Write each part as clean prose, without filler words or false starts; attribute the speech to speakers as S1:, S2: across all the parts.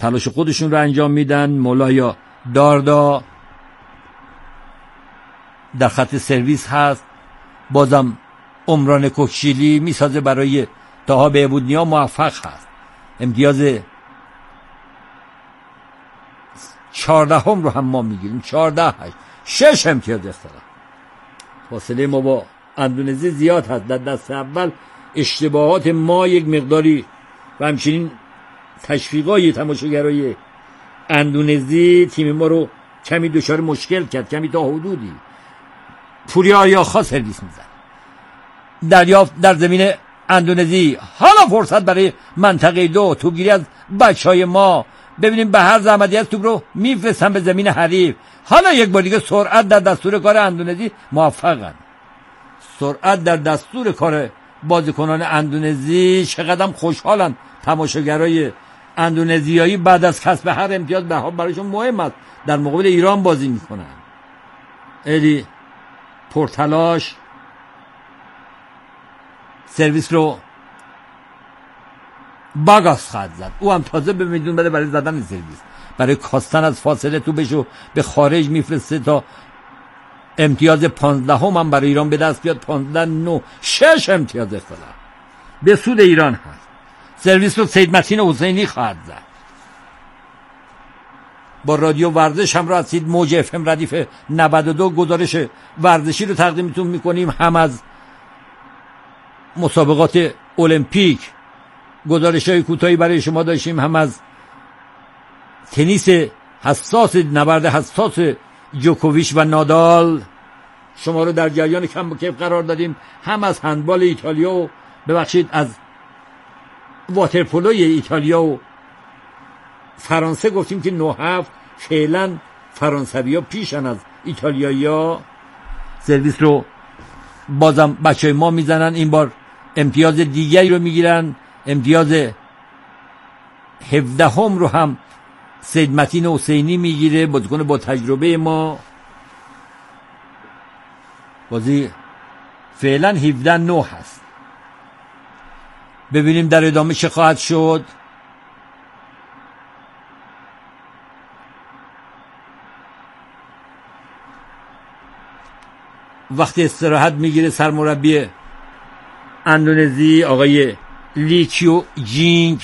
S1: تلاش خودشون رو انجام میدن. مولایا داردا در خط سرویس هست، بازم عمران کوکشیلی میسازه برای طاها بهبودنیا، موفق هست. امتیاز 14 رو هم ما میگیریم، 14 6 امتیاز اختلاف. فاصله ما با اندونزی زیاد هست. در دست اول اشتباهات ما یک مقداری و همچنین تشویقای تماشاگرای اندونزی تیم ما رو کمی دچار مشکل کرد، کمی تا حدودی. پوریا آریاخا سرویس میزن، دریافت در زمین اندونزی. حالا فرصت برای منطقه 2 توپگیری از بچهای ما. ببینیم به هر زحمتی از توپ رو میفرستن به زمین حریف. حالا یک بار دیگه سرعت در دستور کار اندونزی موفقن. سرعت در دستور کار بازیکنان اندونزی. چقدر خوشحالن تماشاگرای اندونزیایی بعد از کسب هر امتیاز. به حال برایشون مهم است در مقابل ایران بازی میکنن. الی پرتلاش سرویس رو باگاس خواهد زد. او هم تازه به میدون بده برای زدن سرویس، برای کاستن از فاصله توپشو به خارج میفرسته تا امتیاز 15 هم برای ایران به دست بیاد. 15-9 6 امتیاز اختلاف به سود ایران هست. سرویس رو سید متین حسینی خواهد زد. با رادیو ورزش هم را هستید. موج اف ام ردیف 92 گزارش ورزشی رو تقدیمتون میکنیم، هم از مسابقات المپیک گزارش‌های کوتاهی برای شما داشتیم، هم از تنیس حساس، نبرد حساس جوکوویچ و نادال شما رو در جریان کم و کیف قرار دادیم، هم از هندبال ایتالیا و ببخشید از واترپولوی ایتالیا و فرانسه گفتیم که 9-7 فعلا فرانسوی‌ها پیشن از ایتالیایی‌ها. سرویس رو بازم بچهای ما میزنن، این بار امتیاز دیگری رو میگیرن. امتیاز 17 رو هم سید متین حسینی میگیره، بازیکن با تجربه ما. بازی فعلا 17-9 هست. ببینیم در ادامه چه خواهد شد. وقتی استراحت میگیره سرمربی اندونزی آقای لیکیو جینگ.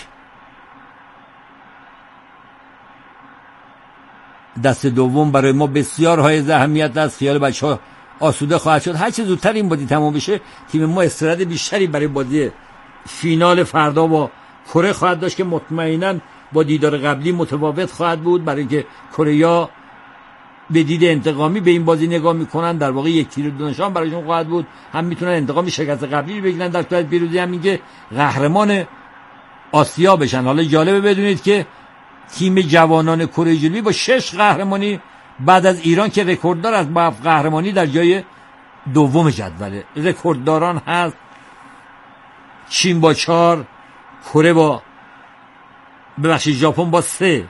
S1: دست دوم برای ما بسیار های اهمیت است. خیال بچه‌ها آسوده خواهد شد. هر چه زودتر این بازی تمام بشه تیم ما استراحت بیشتری برای بازی فینال فردا با کره خواهد داشت که مطمئناً با دیدار قبلی متفاوت خواهد بود، برای اینکه کره‌ها به دید انتقامی به این بازی نگاه میکنن. در واقع یک تیر دو نشان برایشون خواهد بود. هم میتونن انتقام شکست قبلی بگیرن در صورت پیروزی، هم اینکه قهرمان آسیا بشن. حالا جالبه بدونید که تیم جوانان کره جنوبی با 6 قهرمانی بعد از ایران که رکورددار از با قهرمانی در جای دوم جدول رکوردداران هست. چین با 4، کره با ژاپن با 3.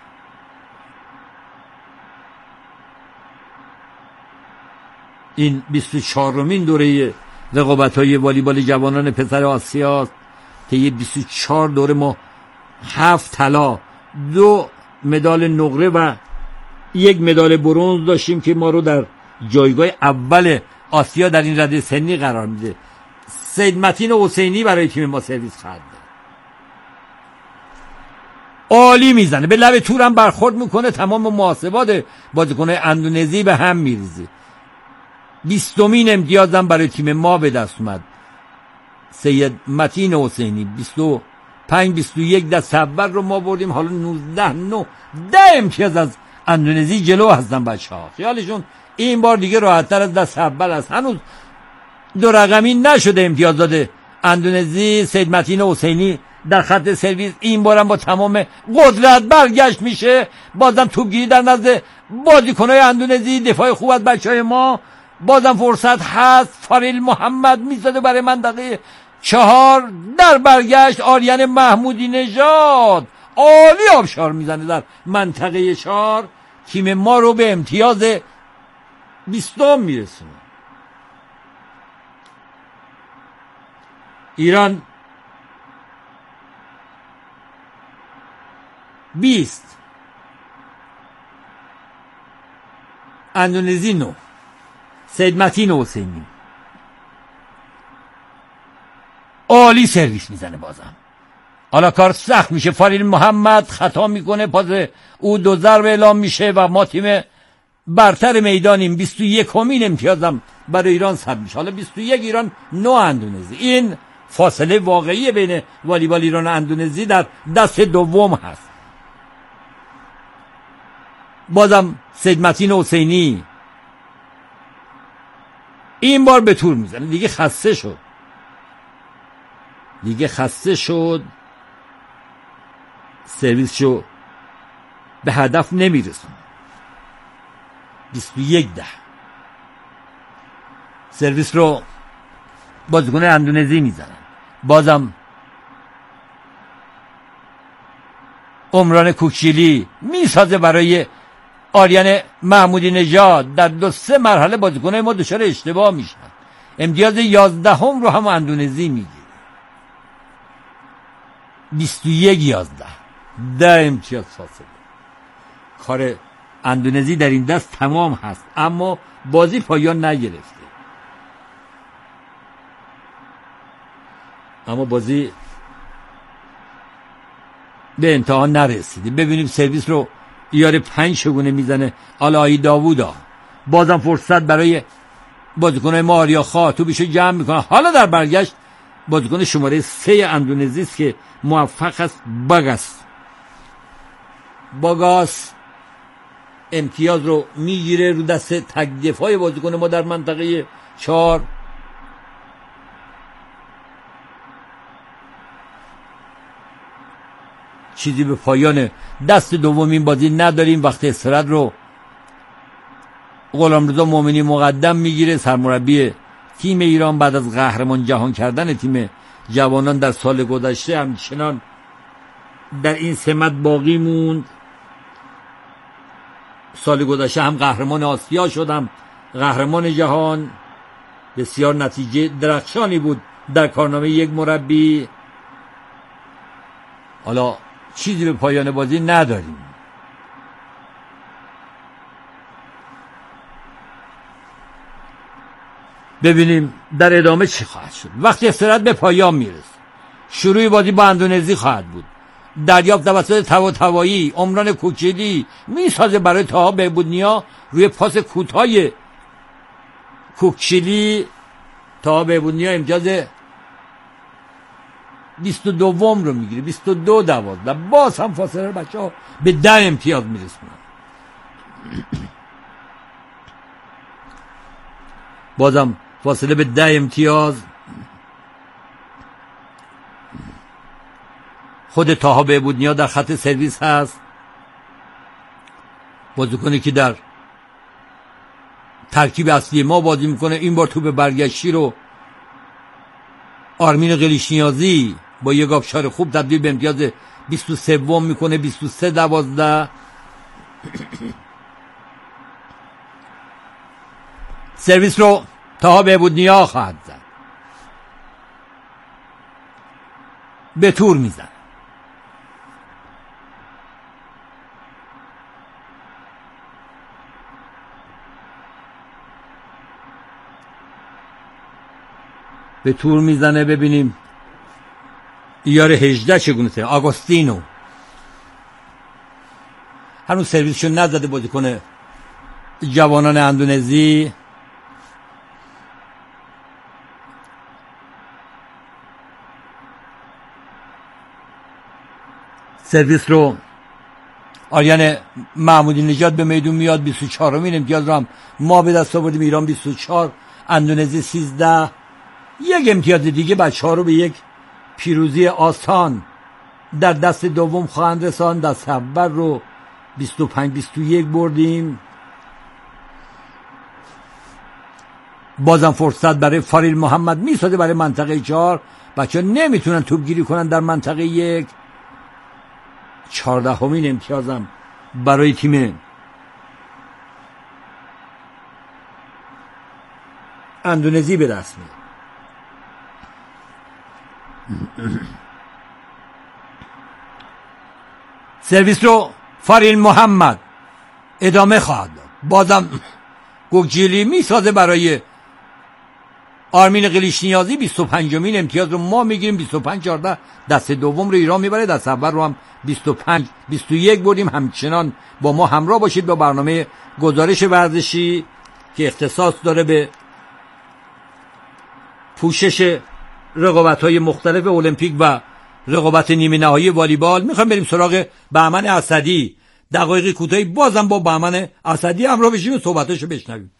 S1: این 24مین دوره رقابت‌های والیبال جوانان پسر آسیا است. طی 24 دوره ما 7 طلا، 2 مدال نقره و 1 مدال برنز داشتیم که ما رو در جایگاه اول آسیا در این رده سنی قرار میده. سید متین حسینی برای تیم ما سرویس خواهد داد. عالی میزنه، به لب تورم برخورد میکنه، تمام محاسبات بازیکن اندونزی به هم میریزه. 20مین امتیازم برای تیم ما به دست اومد. سید متین حسینی 25-21 دست اول رو ما بردیم. حالا 19-9 10 امتیاز از اندونزی جلو هستن بچه‌ها. خیالشون این بار دیگه راحت‌تر از دست اول است. هنوز دو رقمی نشده امتیازات اندونزی. سید متین حسینی در خط سرویس این بارم با تمام قدرت برگشت میشه. بازم توپگیری در نزد بازیکن‌های اندونزی، دفاع خوب از بچه‌های ما. بازم فرصت هست. فاریل محمد میزده برای منطقه 4 در برگشت. آریان محمودی نژاد عالی آبشار میزنه در منطقه 4. تیم ما رو به امتیاز 20 میرسونه. ایران 20. اندونزی 9. سید متین حسینی عالی سرویس میزنه. بازم حالا کار سخت میشه. فاریل محمد خطا میکنه، پاس او 2 ضرب اعلام میشه و ما تیم برتر میدانیم. 21مین امتیازم برای ایران ثبت میشه. حالا 21 ایران، 9 اندونزی. این فاصله واقعی بین والیبال ایران و اندونزی در دست دوم هست. بازم سید متین حسینی این بار به طور میزنه. دیگه خسته شد. سرویسشو به هدف نمیرسون. 21-10. سرویس رو بازیکن اندونزی میزنن. بازم عمران کوکشیلی میسازه برای آریان محمودی نژاد. در 2-3 مرحله بازیکن‌های ما دچار اشتباه میشن. امتیاز 11 رو هم اندونزی میگیره. 21-11. 10 امتیاز فاصله. کار اندونزی در این دست تمام هست، اما بازی پایان نگرفته. اما بازی به انتها نرسیده. ببینیم سرویس رو یار 5 شگونه میزنه آلایی داوودا. بازم فرصت برای بازیکن ما آریا خاطوبیشو جمع میکنه. حالا در برگشت بازیکن شماره 3 اندونزی است که موفق است. باگاس امتیاز رو میگیره رو دست تک دفاع بازیکن ما در منطقه 4. چیزی به پایان دست دوم این بازی نداریم. وقت استراحت رو غلامرضا مومنی مقدم میگیره، سرمربی تیم ایران. بعد از قهرمان جهان کردن تیم جوانان در سال گذشته همچنان در این سمت باقی موند. سال گذشته هم قهرمان آسیا شدم، قهرمان جهان. بسیار نتیجه درخشانی بود در کارنامه یک مربی. حالا چیزی به پایان بازی نداریم. ببینیم در ادامه چی خواهد شد. وقتی استراحت به پایان میرسه، شروع بازی با اندونزی خواهد بود. دریافت توسط طباطبایی عمران کوکشیلی میسازه برای طاها بهبودنیا. روی پاس کوتاه کوکشیلی طاها بهبودنیا امتیاز 22 رو میگیره. 22-12. باز هم فاصله رو بچه‌ها به 10 امتیاز میرسونن. بازم فاصله به 10 امتیاز. خود طاها بهبودنیا در خط سرویس هست، بازیکنی که در ترکیب اصلی ما بازی میکنه. این بار توپ برگشتی رو آرمین قلیچنیازی با یک آبشار خوب تبدیل به امتیاز 23 میکنه. 23-12. سرویس رو طاها بهبودنیا خواهد زد. به طور میزن. به طور میزنه. ببینیم یار 18 چگونه سه آگوستینو هنوز سرویسشو نزده بازیکن جوانان اندونزی. سرویس رو آریان محمودی نژاد به میدون میاد. 24مین امتیاز رو هم ما به دست آوردیم. ایران 24، اندونزی 13. یک امتیاز دیگه بچه‌ها رو به یک پیروزی آسان در دست دوم خواهند رساند. دست اول رو 25-21 بردیم. بازم فرصت برای فاریل محمد میسازه برای منطقه 4. بچه‌ها نمیتونن توپگیری کنن در منطقه 1. 14مین امتیازم برای تیم اندونزی به دست میاد. سرویس رو فاریل محمد ادامه خواهد داد. بازم گوگجیلی میسازه برای آرمین قلیچنیازی. 25مین امتیاز رو ما میگیریم. 25-14 دست دوم رو ایران میبره، دست اول رو هم 25-21 بردیم. همچنان با ما همراه باشید با برنامه گزارش ورزشی که اختصاص داره به پوشش رقابت‌های مختلف المپیک و رقابت نیمه نهایی والیبال. میخوایم بریم سراغ بهمن اسدی. دقایقی کوتاهی بازم با بهمن اسدی همراه بشیم و صحبتاشو بشنویم.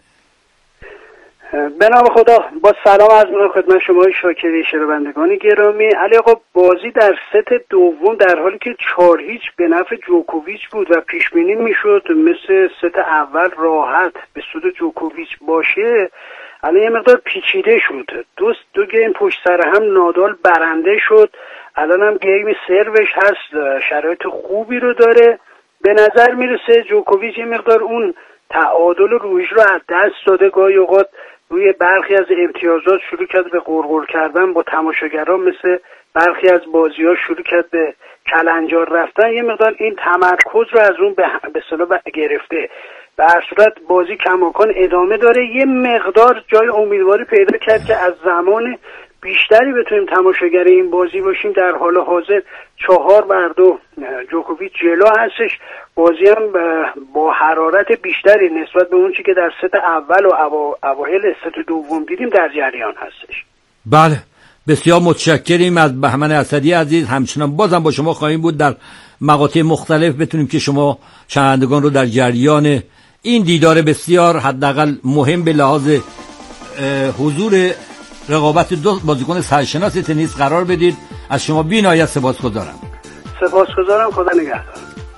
S2: به نام خدا، با سلام عرض می‌کنم خدمت شما شاکری شنوندگان گرامی. علی آقا، بازی در ست دوم در حالی که 4-0 به نفع جوکوویچ بود و پیش بینی میشد مثل ست اول راحت به سود جوکوویچ باشه، الان یه مقدار پیچیده شد. دو گیم پشت سر هم نادال برنده شد. الان هم گیم سروش هست، شرایط خوبی رو داره. به نظر میرسه جوکوویچ یه مقدار اون تعادل رویش رو از دست داده. گاهی اوقات روی برخی از امتیازات شروع کرد به غرغر کردن با تماشاگران، مثل برخی از بازی‌ها شروع کرد به کلنجار رفتن. یه مقدار این تمرکز رو از اون به اصطلاح گرفته. به هر صورت بازی کماکان ادامه داره. یه مقدار جای امیدواری پیدا کرد که از زمان بیشتری بتونیم تماشاگر این بازی باشیم. در حال حاضر 4-2 جوکوویچ جلو هستش. بازی هم با حرارت بیشتری نسبت به اون چی که در ست اول و اوایل ست دوم دیدیم در جریان هستش.
S1: بله، بسیار متشکریم از بهمن اسدی عزیز. همچنان بازم با شما خواهیم بود در مقاطع مختلف، بتونیم که شما شنوندگان رو در جریان این دیدار بسیار حداقل مهم به لحاظ حضور رقابت دو بازیکن سرشناس تنیس قرار بدید. از شما بی‌نهایت سپاسگزارم.
S2: سپاسگزارم. خدا نگهدار.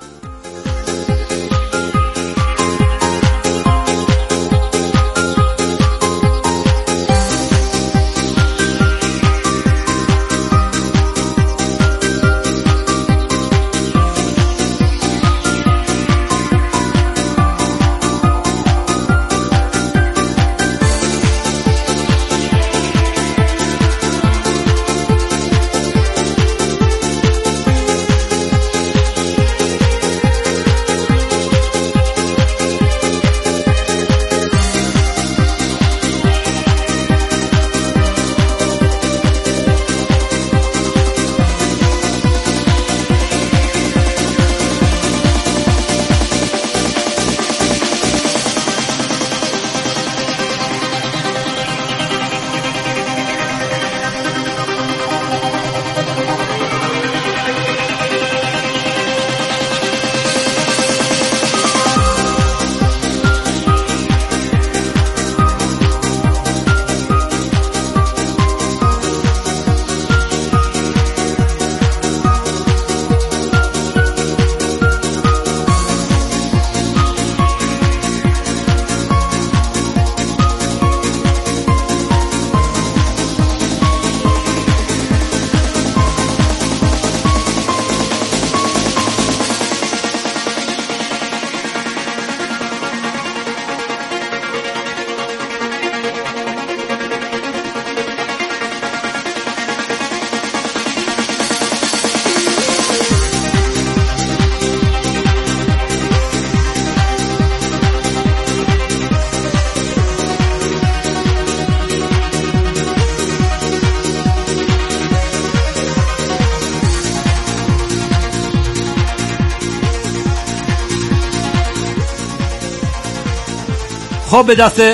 S1: خب به دست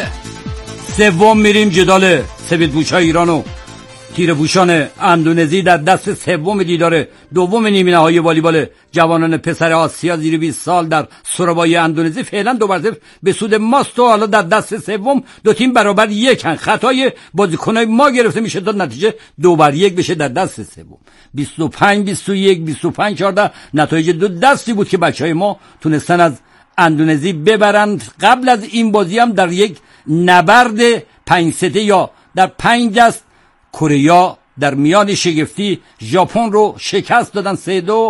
S1: سوم میریم. جدال سفیدپوشای ایران و تیره‌پوشان اندونزی در دست سوم دیدار دوم نیمه نهایی والیبال جوانان پسر آسیا زیر 20 سال در سورابای اندونزی. فعلا 2-0 به سود ماست و حالا در دست سوم دو تیم برابر یکن. خطای بازیکنای ما گرفته میشه تا نتیجه 2-1 بشه در دست سوم. 25-21 25-14 نتایج دو دستی بود که بچهای ما تونستن از اندونزی ببرند. قبل از این بازی هم در یک نبرد 5 سته یا در 5 دست کره در میان شگفتی ژاپن رو شکست دادن 3-2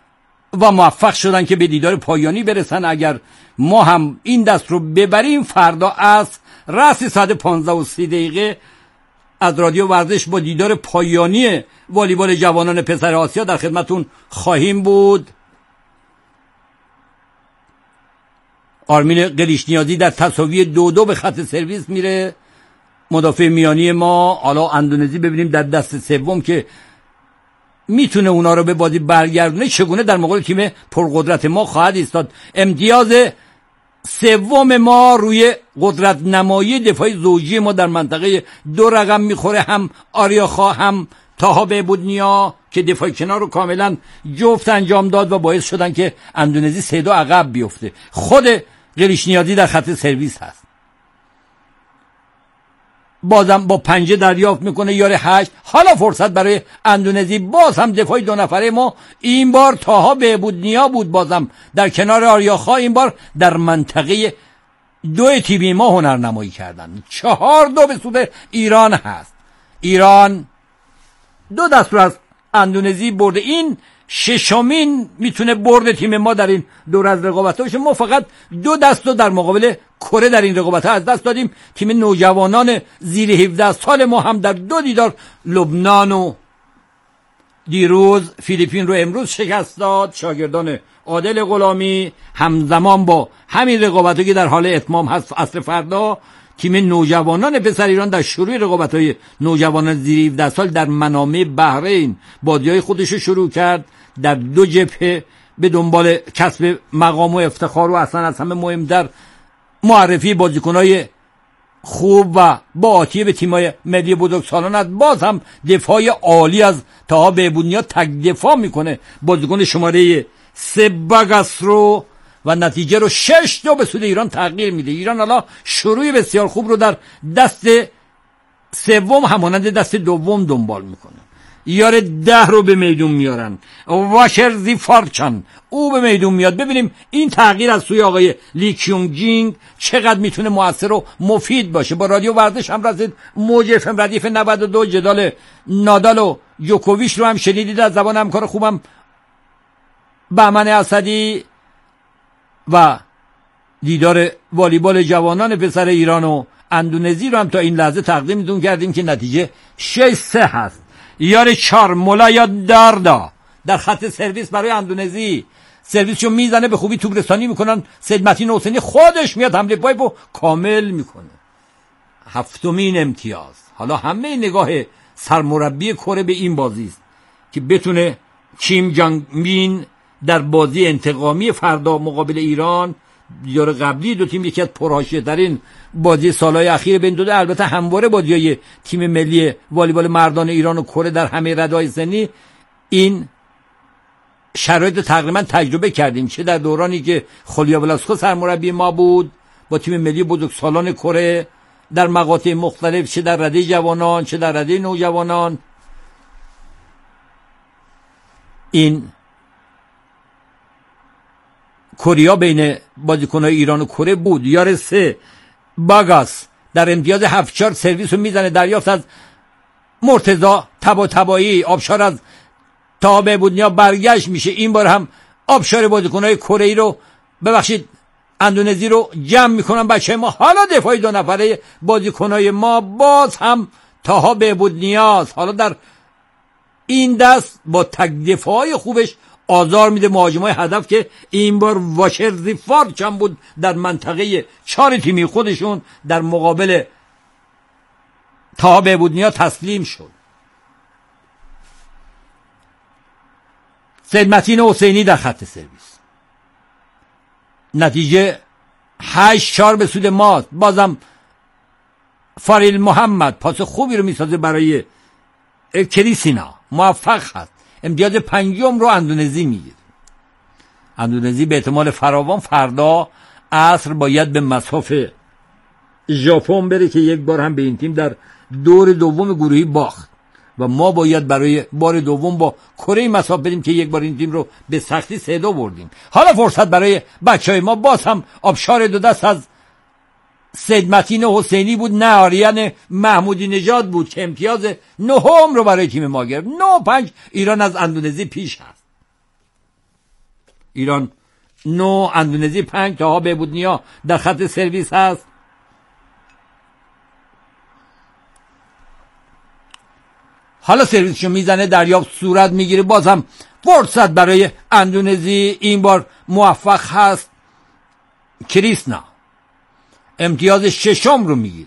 S1: و موفق شدن که به دیدار پایانی برسن. اگر ما هم این دست رو ببریم فردا از رأس ساعت 15:30 از رادیو ورزش با دیدار پایانی والیبال جوانان پسر آسیا در خدمتون خواهیم بود. آرمین قلیچنیازی در تساوی 2-2 به خط سرویس میره، مدافع میانی ما. حالا اندونزی ببینیم در دست سوم که میتونه اونا رو به بازی برگردونه چگونه در مقابل تیم پرقدرت ما خواهد ایستاد. امتیاز سوم ما روی قدرت نمایی دفاعی زوجی ما در منطقه 2 رقم میخوره، هم آریاخا هم تاها بهبودنیا که دفاع کنار رو کاملا جفت انجام داد و باعث شدن که اندونزی 3-2 عقب بیفته. خود قلیچنیازی در خط سرویس هست، بازم با پنجه دریافت میکنه یار 8. حالا فرصت برای اندونزی، باز هم دفاعی 2 نفره ما، این بار تاها بهبودنیا بود بازم در کنار آریاخا، این بار در منطقه 2 تیمی ما هنرنمایی کردن. 4-2 به سود ایران هست. ایران 2 دست رو از اندونزی برده، این 6مین میتونه برد تیم ما در این دور از رقابت باشه. ما فقط 2 دست رو در مقابل کره در این رقابت از دست دادیم. تیم نوجوانان زیر 17 سال ما هم در 2 دیدار لبنان و دیروز فیلیپین رو امروز شکست داد. شاگردان عادل غلامی همزمان با همین رقابتی که در حال اتمام هست عصر فردا، تیم نوجوانان پسر ایران در شروع رقابت‌های نوجوانان زیر 17 سال در منامه بحرین بازی‌های خودش رو شروع کرد، در 2 جبهه به دنبال کسب مقام و افتخار و اصلا از همه مهمتر معرفی بازیکن‌های خوب و با آتیه به تیم‌های ملی بزرگسالان است. باز هم دفاع عالی از تاها بهبودنیا تک دفاع میکنه بازیکن شماره 3 باگاس رو و نتیجه رو 6-2 به سود ایران تغییر میده. ایران حالا شروع بسیار خوب رو در دست سوم همانند دست دوم دنبال میکنه. یار 10 رو به میدون میارن، واشر زیفارچان او به میدون میاد. ببینیم این تغییر از سوی آقای لی کیونگ جینگ چقدر میتونه موثر و مفید باشه. با رادیو ورزش هم رسید، موج اف ام ردیف 92 جدال نادال و جوکوویچ رو هم شنیدید از زبان همکار خوبم بهمن اسدی و دیدار والیبال جوانان پسر ایران و اندونزی رو هم تا این لحظه تقدیمتون کردیم که نتیجه 6-3 هست. یار 4 مولایا داردا در خط سرویس برای اندونزی، سرویسشو میزنه به خوبی توپ رسانی میکنن. سید متین حسینی خودش میاد حمله پایپو کامل میکنه. 7مین امتیاز. حالا همه نگاه سرمربی کره به این بازی است که بتونه کیم جانگ مین در بازی انتقامی فردا مقابل ایران، دیدار قبلی 2 تیم یکی از پرحاشیه‌ترین بازی سالهای اخیر بین 2 البته همواره بازی‌های تیم ملی والیبال مردان ایران و کره در همه رده‌های سنی، این شرایط تقریبا تجربه کردیم، چه در دورانی که خولیا ولاسکو سرمربی ما بود با تیم ملی بزرگسالان کره در مقاطع مختلف، چه در رده جوانان چه در رده نوجوانان. این کوریا بین بازیکن‌های ایران و کره بود. یار 3 باگاس در امتیاز 7-4 سرویس رو میزنه، دریافت از مرتضی طباطبایی. آبشار از تاها بهبودنیا برگشت میشه، این بار هم آبشار بازیکن‌های کره‌ای رو ببخشید اندونزی رو جمع میکنن بچه ما. حالا دفاعی 2 نفره بازیکن‌های ما باز هم تاها بهبودنیاست. حالا در این دست با تک دفاعی خوبش آزار میده مهاجمای هدف که این بار واشر زیفارچان بود در منطقه 4 تیمی خودشون در مقابل تاها بهبودنیا تسلیم شد. سید متین حسینی در خط سرویس، نتیجه 8-4 به سود ماست. بازم فاریل محمد پاس خوبی رو میسازه برای کریسینا، موفق هست. امتیاز 5 رو اندونزی میگیره. اندونزی به احتمال فراوان فردا عصر باید به مصاف ژاپن بره که یک بار هم به این تیم در دور دوم گروهی باخت و ما باید برای بار دوم با کره مصاف بریم که یک بار این تیم رو به سختی 3-2 بردیم. حالا فرصت برای بچهای ما، باز هم آبشار 2 دست از سید متین حسینی بود، نه آریان محمودی نژاد بود که امتیاز 9 رو برای تیم ما گرفت. 9-5 ایران از اندونزی پیش هست. ایران 9 اندونزی 5. تاها بهبودنیا در خط سرویس هست. حالا سرویسشو میزنه، دریافت صورت میگیره، باز هم فرصت برای اندونزی، این بار موفق هست کریسنا امتیاز ششم رو میگیره.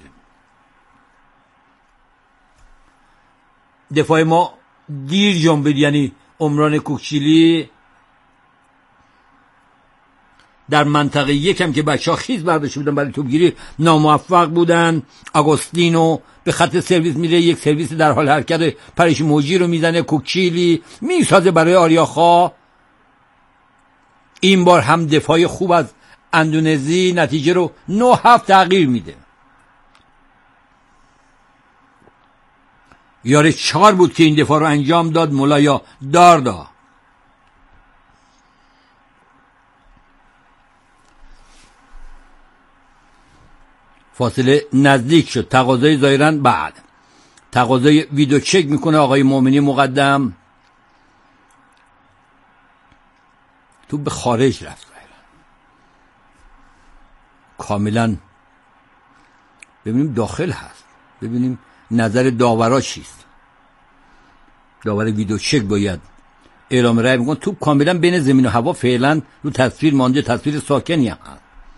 S1: دفاع ما دیر جنبید، یعنی عمران کوکچیلی در منطقه یکم که بچه ها خیز برداشته بودن برای توپگیری ناموفق بودن. آگوستینو به خط سرویس میره، یک سرویس در حال حرکت پریش موجی رو میزنه، کوکچیلی میسازه برای آریاخا. این بار هم دفاع خوب از اندونزی نتیجه رو 9-7 تغییر میده. یاره 4 بود که این دفاع رو انجام داد، مولایا داردا. فاصله نزدیک شد. تقاضای ظاهراً بعد تقاضای ویدیو چک میکنه آقای مومنی مقدم. تو به خارج رفت کاملا. ببینیم داخل هست، ببینیم نظر داورا چیست. داور ویدیو چک باید اعلام رأی میکنه. توپ کاملا بین زمین و هوا فعلا رو تصویر مانده، تصویر ساکنی هست.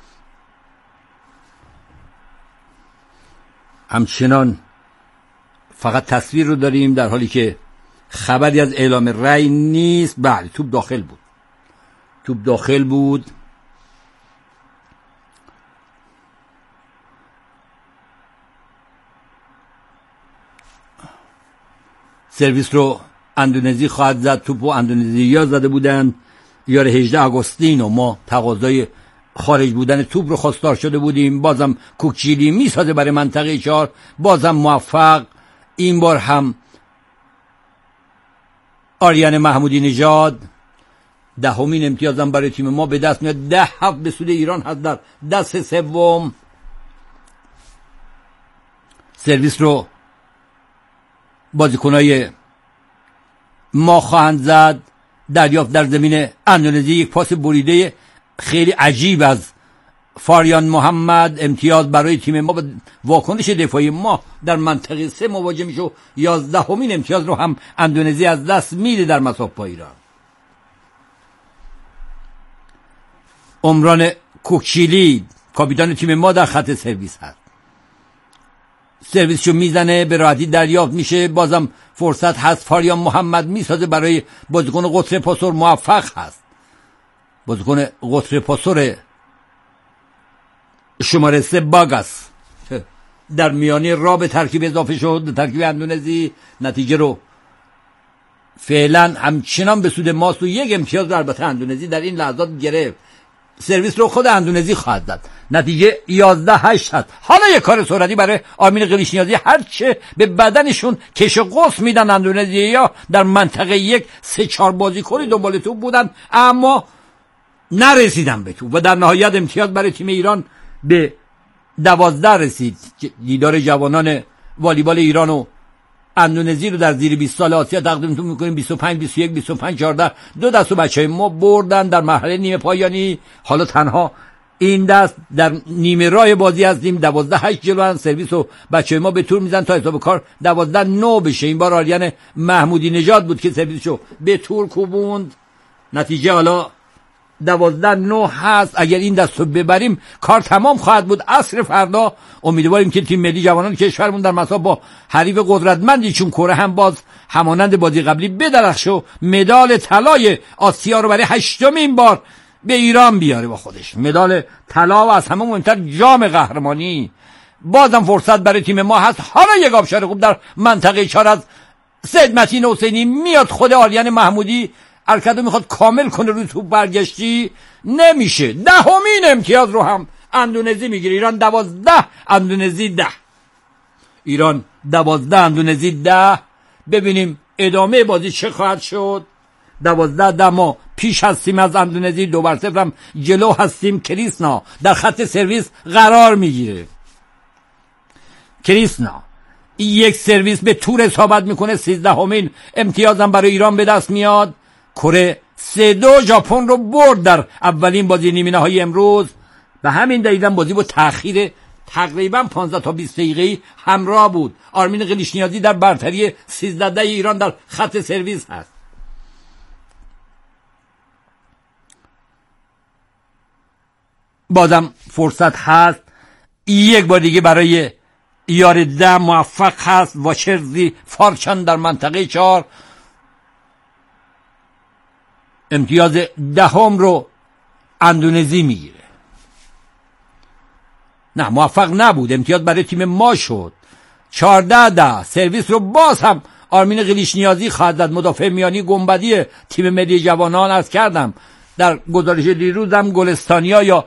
S1: همچنان فقط تصویر رو داریم در حالی که خبری از اعلام رأی نیست. بله توپ داخل بود، توپ داخل بود. سرویس رو اندونزی خواهد زد. توپ و اندونزی‌ها زده بودن. یار 18 آگوستینو ما تقاضای خارج بودن توپ رو خواستار شده بودیم. بازم کوکچیلی میسازه برای منطقه 4، بازم موفق. این بار هم آریان محمودی نژاد. 10مین امتیازم برای تیم ما به دست میاد. 10-7 به سود ایران هست در دست سوم. سرویس رو بازیکنای ما خواهند زد. دریافت در زمین اندونزی، یک پاس بریده خیلی عجیب از فاریان محمد. امتیاز برای تیم ما. واکنش دفاعی ما در منطقه 3 مواجه میشه. 11مین امتیاز رو هم اندونزی از دست میده در مساف با ایران. عمران کوکچیلی کاپیتان تیم ما در خط سرویس هست. سرویسشو میزنه، به راحتی دریافت میشه. بازم فرصت هست. فاریان محمد میسازه برای بازیکن قطر پاسور. موفق هست بازیکن قطر پاسور شماره 3 باگاس در میانه راه به ترکیب اضافه شد، ترکیب اندونزی. نتیجه رو فعلا همچنان به سود ماست و 1 امتیاز البته اندونزی در این لحظات گرفت. سرویس رو خود اندونزی خواهد داد. نتیجه 11-8 هست. حالا یک کار سرعتی برای آرمین قلیچنیازی. هرچه به بدنشون کش و قوس میدن اندونزی‌ها. در منطقه 1 3-4 بازیکنی دنبال توپ بودن اما نرسیدن به توپ و در نهایت امتیاز برای تیم ایران به 12 رسید. دیدار جوانان والیبال ایران و اندونزی رو در زیر 20 سال آسیا تقدیمتون میکنیم. 25-21 25-14 دو دست و بچهای ما بردن در مرحله نیمه پایانی. حالا تنها این دست در نیمه راه بازی هستیم. 12-8 جلوان. سرویس و بچهای ما به تور میزن تا حساب کار 12-9 بشه. این بار آریان محمودی نژاد بود که سرویسشو به تور کوبوند. نتیجه حالا 12-9 هست. اگر این دستو ببریم کار تمام خواهد بود. عصر فردا امیدواریم که تیم ملی جوانان کشورمون در مسابقه با حریف قدرتمندی چون کره هم باز همانند بازی قبلی بدرخشه و مدال طلای آسیا رو برای 8مین بار به ایران بیاره با خودش. مدال طلا و از همه مهمتر جام قهرمانی. بازم فرصت برای تیم ما هست. حالا یک آبشار خوب در منطقه 4 از سید متین حسینی میاد. خود آریان محمودی حرکتو میخواد کامل کنه روی توپ برگشتی نمیشه. 10مین امتیاز رو هم اندونزی میگیره. ایران 12 اندونزی 10. ایران 12 اندونزی 10. ببینیم ادامه بازی چه خواهد شد. 12-10 ما پیش هستیم از اندونزی. 2-0 هم جلو هستیم. کریسنا در خط سرویس قرار میگیره. کریسنا یک سرویس به تور اصابت میکنه. 13مین امتیاز هم برای ایران به دست میاد. کره 3-2 ژاپن رو برد در اولین بازی نیمه نهایی امروز. به همین دلیل بازی با تأخیر تقریبا 15 تا 20 دقیقه‌ای همراه بود. آرمین قلیچنیازی در برتری 13-10 ایران در خط سرویس هست. بازم فرصت هست یک بار دیگه برای یار 10 موفق هست. واشرزی فارچان در منطقه 4 امتیاز 10 رو اندونزی میگیره. نه موفق نبود، امتیاز برای تیم ما شد. 14-10 سرویس رو باز هم آرمین قلیچنیازی خواهد زد. مدافع میانی گنبدی تیم ملی جوانان از کردم در گزارش دیروزم گلستانیا یا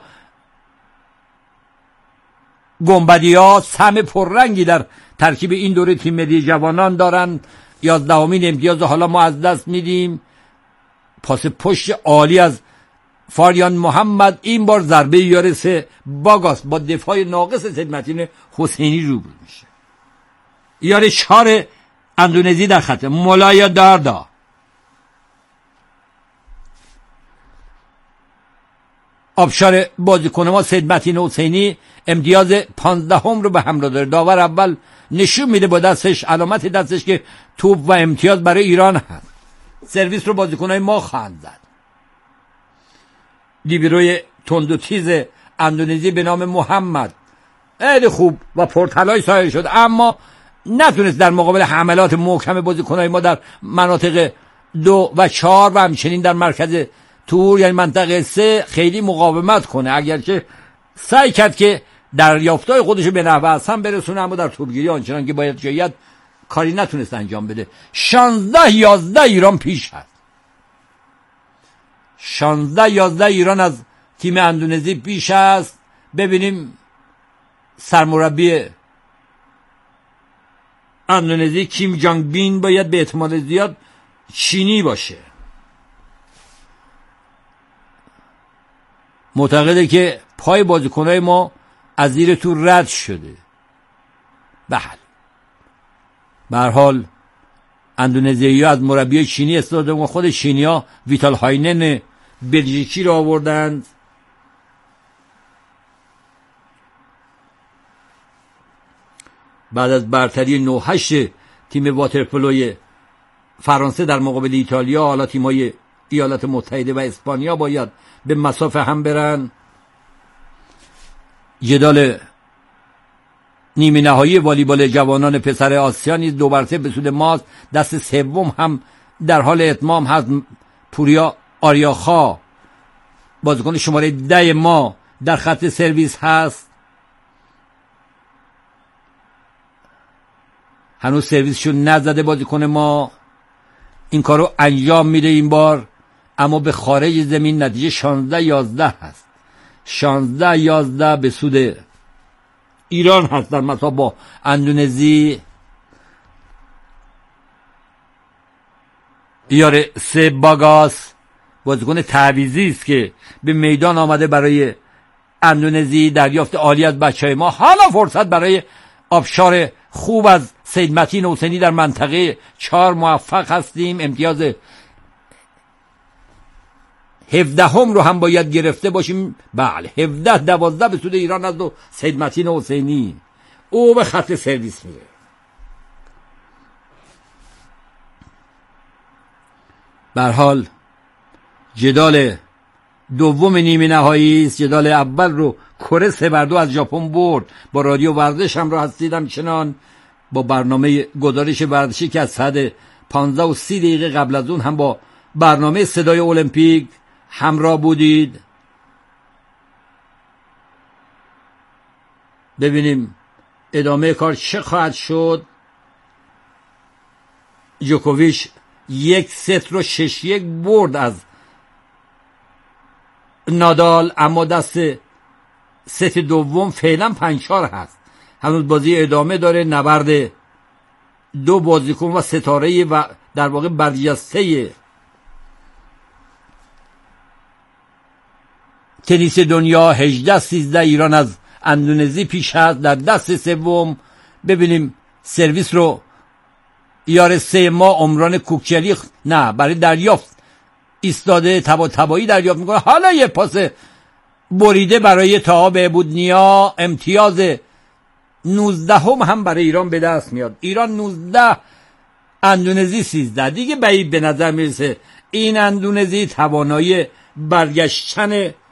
S1: گنبدی‌ها سهم پررنگی در ترکیب این دوره تیم ملی جوانان دارن. 11مین امتیاز حالا ما از دست میدیم. پاس پشت عالی از فاریان محمد، این بار ضربه یار 3 باگاس با دفاع ناقص سیدمتین حسینی روبرو میشه. یار 4 اندونزی در خط مولایا داردا. آبشار بازیکن ما سیدمتین حسینی امتیاز 15 رو به همراه داره. داور اول نشون میده با دستش، علامت دستش، که توپ و امتیاز برای ایران هست. سرویس رو بازیکنای ما خواهند زد. لیبروی تند و تیز اندونزی به نام محمد خیلی خوب و پرتلاش ظاهر شد، اما نتونست در مقابل حملات محکم بازیکنای ما در مناطق 2 و 4 و همچنین در مرکز تور یعنی منطقه 3 خیلی مقاومت کنه. اگرچه سعی کرد که دریافتای خودشو به نحو احسن برسونه، اما در توپگیری آنچنان که باید جاید کاری نتونست انجام بده. 16-11 ایران پیش هست. 16-11 ایران از تیم اندونزی پیش است. ببینیم سرمربی اندونزی کیم جانگ بین باید به احتمال زیاد چینی باشه. معتقده که پای بازیکنای ما از زیر تو رد شده. بله، به هر حال اندونزی‌ها از مربی چینی استفاده و خود چینی‌ها ویتال هاینن بلژیکی رو آوردند. بعد از برتری 9-8 تیم واترپولوی فرانسه در مقابل ایتالیا، حالا تیم‌های ایالات متحده و اسپانیا باید به مسافه هم برن. جدال نیمه نهایی والیبال جوانان پسر آسیا نیز 2-0 به سود ماست. دست سوم هم در حال اتمام هست. پوریا آریاخا بازیکن شماره 10 ما در خط سرویس هست. هنوز سرویسشو نزده بازیکن ما، این کارو انجام میده این بار، اما به خارج زمین. نتیجه 16-11 هست. 16-11 به سود ایران هست در مسابقه با اندونزی. یار 3 باگاس بازیکن تعویضی است که به میدان آمده برای اندونزی. دریافت عالی از بچهای ما. حالا فرصت برای آبشار خوب از سیدمتین حسینی در منطقه 4 موفق هستیم. امتیاز 17 رو هم باید گرفته باشیم. بله، 17-12 به سود ایران از سیدمتین حسینی. او به خط سرویس میره. به هر حال جدال دوم نیمه نهایی است. جدال اول رو کره 3-2 از ژاپن برد. با رادیو ورزش هم رو هستیدم چنان با برنامه گزارش ورزشی که از ساعت 15:30 قبل از اون هم با برنامه صدای المپیک همراه بودید. ببینیم ادامه کار چه خواهد شد. جوکوویچ 1 ست رو 6-1 برد از نادال، اما دست ست دوم فعلا 5-4 هست. هنوز بازی ادامه داره. نبرد 2 بازیکن و ستاره و در واقع برجسته تنیس دنیا. 18-13 ایران از اندونزی پیش هست. در دست سوم ببینیم سرویس رو یار 3 ما عمران کوکچلی برای دریافت ایستاده، تبایی دریافت میکنه. حالا یه پاس بریده برای طاها بهبودنیا. امتیاز 19 هم برای ایران به دست میاد. ایران 19 اندونزی 13. دیگه بعید به نظر میرسه این اندونزی توانایی برگشتن